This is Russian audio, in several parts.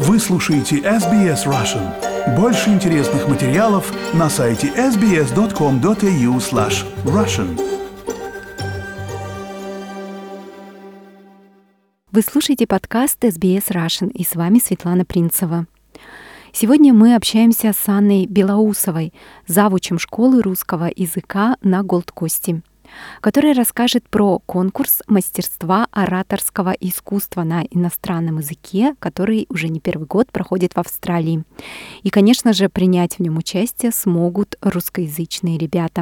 Вы слушаете SBS Russian. Больше интересных материалов на сайте sbs.com.au/russian. Вы слушаете подкаст SBS Russian, и с вами Светлана Принцева. Сегодня мы общаемся с Анной Белоусовой, завучем школы русского языка на Голд-Косте, которая расскажет про конкурс мастерства ораторского искусства на иностранном языке, который уже не первый год проходит в Австралии. И, конечно же, принять в нем участие смогут русскоязычные ребята.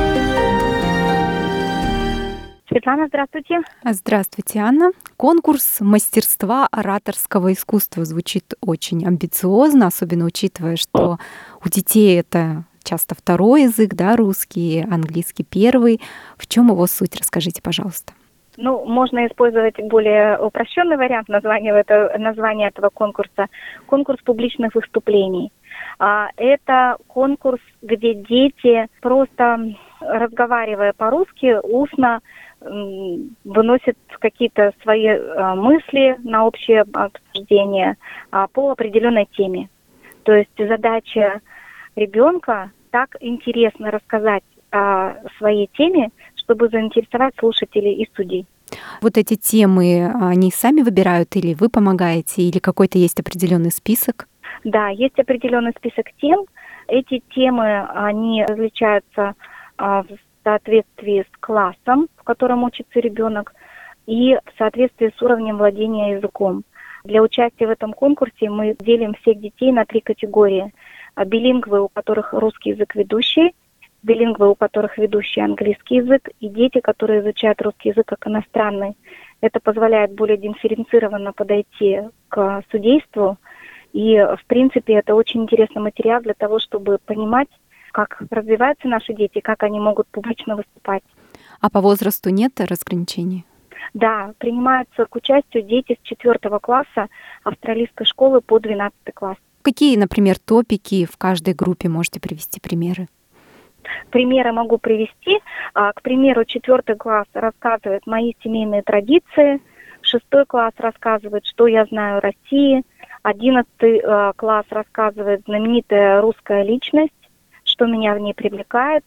Светлана, здравствуйте. Здравствуйте, Анна. Конкурс мастерства ораторского искусства звучит очень амбициозно, особенно учитывая, что у детей это часто второй язык, да, русский, английский первый. В чем его суть? Расскажите, пожалуйста. Можно использовать более упрощенный вариант названия этого конкурса. Конкурс публичных выступлений. Это конкурс, где дети, просто разговаривая по-русски, устно выносят какие-то свои мысли на общее обсуждение по определенной теме. То есть задача ребенка так интересно рассказать о своей теме, чтобы заинтересовать слушателей и судей. Вот эти темы, они сами выбирают, или вы помогаете, или какой-то есть определенный список? Да, есть определенный список тем. Эти темы, они различаются в соответствии с классом, в котором учится ребенок, и в соответствии с уровнем владения языком. Для участия в этом конкурсе мы делим всех детей на 3 категории. Билингвы, у которых русский язык ведущий, билингвы, у которых ведущий английский язык, и дети, которые изучают русский язык как иностранный. Это позволяет более дифференцированно подойти к судейству. И, в принципе, это очень интересный материал для того, чтобы понимать, как развиваются наши дети, как они могут публично выступать. А по возрасту нет разграничений? Да, принимаются к участию дети с 4 класса австралийской школы по 12 класс. Какие, например, топики в каждой группе? Можете привести примеры? Примеры могу привести. К примеру, 4 класс рассказывает мои семейные традиции, 6 класс рассказывает, что я знаю о России, 11 класс рассказывает знаменитая русская личность, что меня в ней привлекает.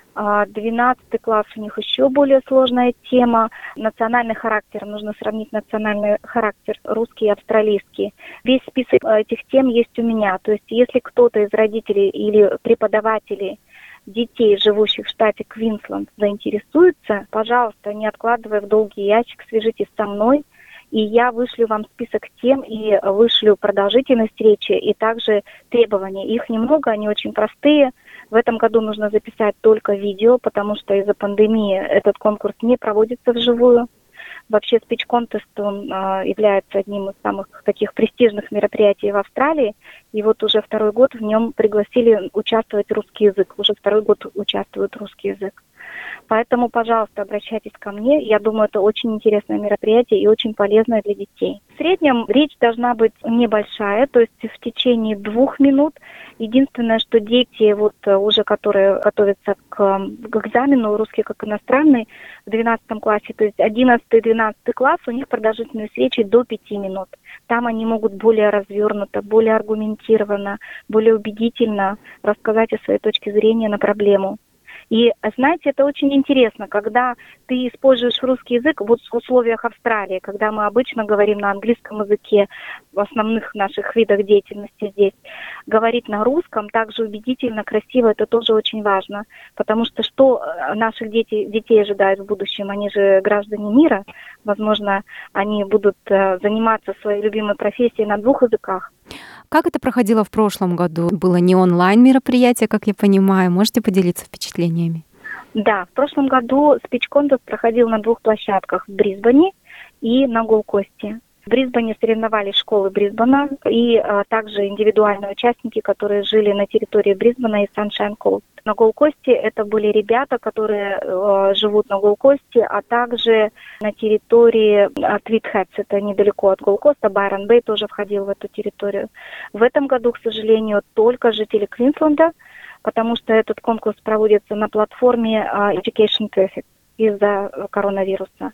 12 класс у них еще более сложная тема. Национальный характер. Нужно сравнить национальный характер русский и австралийский. Весь список этих тем есть у меня. То есть если кто-то из родителей или преподавателей детей, живущих в штате Квинсленд, заинтересуется, пожалуйста, не откладывая в долгий ящик, свяжитесь со мной, и я вышлю вам список тем и вышлю продолжительность речи и также требования. Их немного, они очень простые. В этом году нужно записать только видео, потому что из-за пандемии этот конкурс не проводится вживую. Вообще Speech Contest, он является одним из самых таких престижных мероприятий в Австралии. И вот уже 2-й год в нем пригласили участвовать русский язык. Уже 2-й год участвует русский язык. Поэтому, пожалуйста, обращайтесь ко мне. Я думаю, это очень интересное мероприятие и очень полезное для детей. В среднем речь должна быть небольшая, то есть в течение 2 минут. Единственное, что дети, уже которые готовятся к экзамену, русский как иностранный, в 12 классе, то есть 11-12 класс, у них продолжительность речи до 5 минут. Там они могут более развернуто, более аргументированно, более убедительно рассказать о своей точке зрения на проблему. И, знаете, это очень интересно, когда ты используешь русский язык в условиях Австралии, когда мы обычно говорим на английском языке, в основных наших видах деятельности здесь, говорить на русском также убедительно, красиво, это тоже очень важно, потому что наших детей ожидает в будущем, они же граждане мира, возможно, они будут заниматься своей любимой профессией на 2 языках. Как это проходило в прошлом году? Было не онлайн-мероприятие, как я понимаю. Можете поделиться впечатлениями? Да, в прошлом году Speech Contest проходил на 2 площадках, в Брисбене и на Голд-Косте. В Брисбене соревновались школы Брисбена и также индивидуальные участники, которые жили на территории Брисбена и Sunshine Coast. На Голд-Косте это были ребята, которые живут на Голд-Косте, а также на территории Твитхедс, это недалеко от Голд-Коста, Байрон Бэй тоже входил в эту территорию. В этом году, к сожалению, только жители Квинсленда, потому что этот конкурс проводится на платформе Education Perfect из-за коронавируса.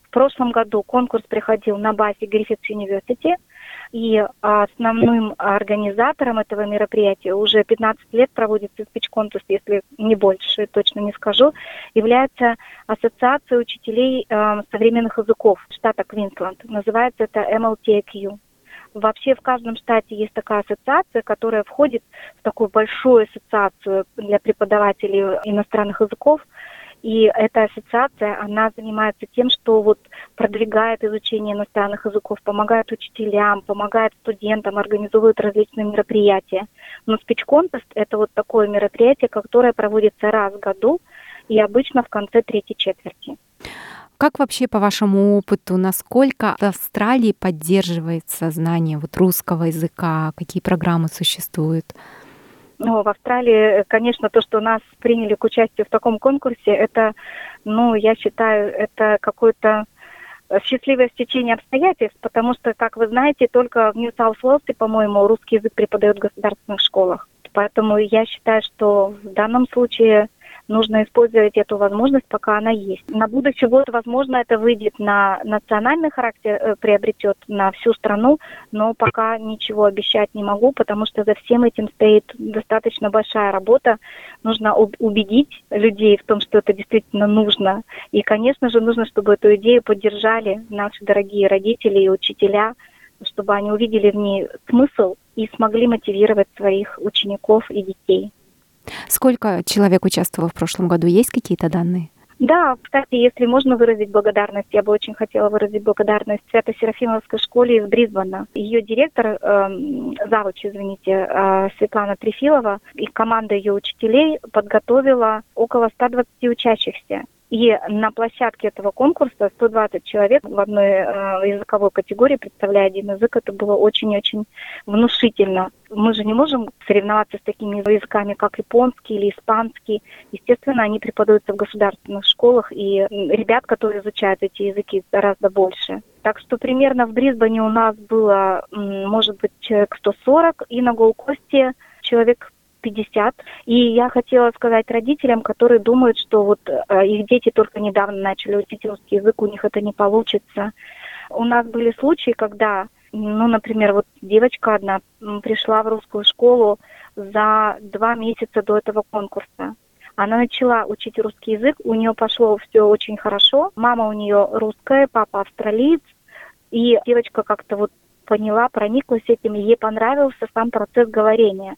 В прошлом году конкурс приходил на базе Griffith University, и основным организатором этого мероприятия уже 15 лет проводится Speech Contest, если не больше, точно не скажу, является Ассоциация учителей современных языков штата Квинсленд. Называется это MLTAQ. Вообще в каждом штате есть такая ассоциация, которая входит в такую большую ассоциацию для преподавателей иностранных языков. И эта ассоциация, она занимается тем, что вот продвигает изучение иностранных языков, помогает учителям, помогает студентам, организует различные мероприятия. Но Speech Contest — это вот такое мероприятие, которое проводится раз в году и обычно в конце третьей четверти. Как вообще, по вашему опыту, насколько в Австралии поддерживается знание вот русского языка, какие программы существуют? Ну, в Австралии, конечно, то, что нас приняли к участию в таком конкурсе, это, я считаю, это какое-то счастливое стечение обстоятельств, потому что, как вы знаете, только в Нью-Саус-Уэльсе, по-моему, русский язык преподают в государственных школах. Поэтому я считаю, что в данном случае нужно использовать эту возможность, пока она есть. На будущий год, возможно, это выйдет на национальный характер, приобретет на всю страну, но пока ничего обещать не могу, потому что за всем этим стоит достаточно большая работа. Нужно убедить людей в том, что это действительно нужно. И, конечно же, нужно, чтобы эту идею поддержали наши дорогие родители и учителя, чтобы они увидели в ней смысл и смогли мотивировать своих учеников и детей. Сколько человек участвовало в прошлом году? Есть какие-то данные? Да, кстати, если можно выразить благодарность, я бы очень хотела выразить благодарность Свято-Серафимовской школе из Брисбена. Ее директор, завуч, Светлана Трефилова, и команда ее учителей подготовила около 120 учащихся. И на площадке этого конкурса 120 человек в одной языковой категории, представляя один язык, это было очень-очень внушительно. Мы же не можем соревноваться с такими языками, как японский или испанский. Естественно, они преподаются в государственных школах, и ребят, которые изучают эти языки, гораздо больше. Так что примерно в Брисбене у нас было, может быть, человек 140, и на Голд-Косте человек 50. И я хотела сказать родителям, которые думают, что вот их дети только недавно начали учить русский язык, у них это не получится. У нас были случаи, когда, например, вот девочка одна пришла в русскую школу за 2 месяца до этого конкурса. Она начала учить русский язык, у нее пошло все очень хорошо. Мама у нее русская, папа австралиец. И девочка как-то вот поняла, прониклась этим, и ей понравился сам процесс говорения.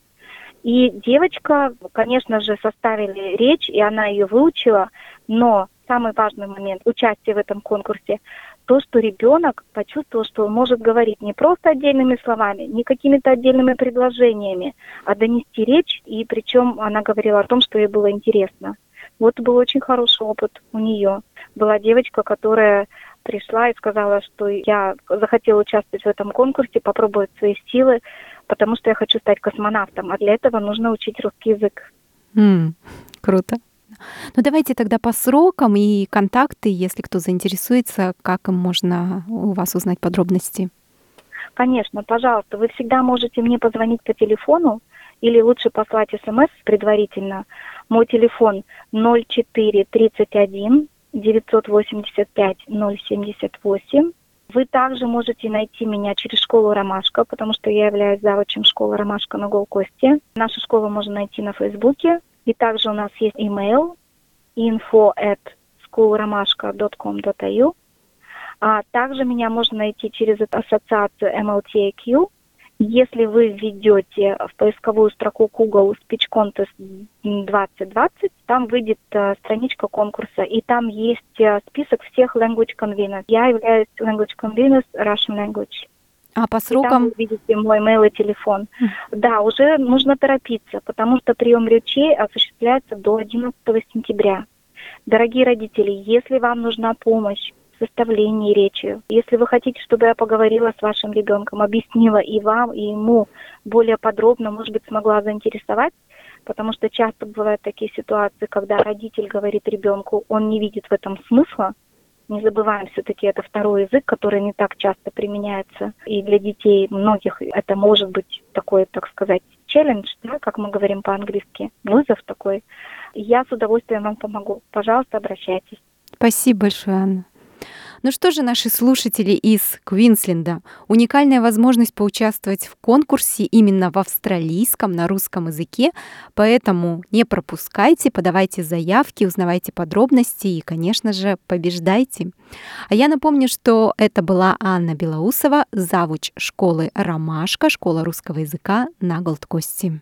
И девочка, конечно же, составили речь, и она ее выучила, но самый важный момент участия в этом конкурсе — то, что ребенок почувствовал, что он может говорить не просто отдельными словами, не какими-то отдельными предложениями, а донести речь, и причем она говорила о том, что ей было интересно. Вот был очень хороший опыт у нее. Была девочка, которая пришла и сказала, что я захотела участвовать в этом конкурсе, попробовать свои силы, потому что я хочу стать космонавтом, а для этого нужно учить русский язык. Круто. Ну давайте тогда по срокам и контакты, если кто заинтересуется, как им можно у вас узнать подробности. Конечно, пожалуйста, вы всегда можете мне позвонить по телефону или лучше послать смс предварительно. Мой телефон 04 31 985 078. Вы также можете найти меня через школу «Ромашка», потому что я являюсь завучем школы «Ромашка» на Голд-Косте. Нашу школу можно найти на Фейсбуке. И также у нас есть имейл info@schoolromashka.com.au. А также меня можно найти через ассоциацию MLTAQ. Если вы введете в поисковую строку Google Speech Contest 2020, там выйдет страничка конкурса, и там есть список всех language conveners. Я являюсь language conveners Russian language. А по И там срокам? вы видите мой mail и телефон. Да, уже нужно торопиться, потому что прием речей осуществляется до 11 сентября. Дорогие родители, если вам нужна помощь в составлении речи, если вы хотите, чтобы я поговорила с вашим ребенком, объяснила и вам, и ему более подробно, может быть, смогла заинтересовать, потому что часто бывают такие ситуации, когда родитель говорит ребенку, он не видит в этом смысла. Не забываем, все-таки это второй язык, который не так часто применяется. И для детей многих это может быть такой, так сказать, челлендж, да, как мы говорим по-английски, вызов такой. Я с удовольствием вам помогу. Пожалуйста, обращайтесь. Спасибо большое, Анна. Ну что же, наши слушатели из Квинсленда, уникальная возможность поучаствовать в конкурсе именно в австралийском, на русском языке, поэтому не пропускайте, подавайте заявки, узнавайте подробности и, конечно же, побеждайте. А я напомню, что это была Анна Белоусова, завуч школы «Ромашка», школа русского языка на Голд-Кости.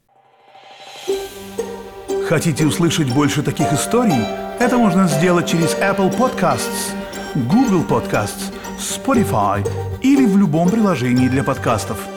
Хотите услышать больше таких историй? Это можно сделать через Apple Podcasts, Google Podcasts, Spotify или в любом приложении для подкастов.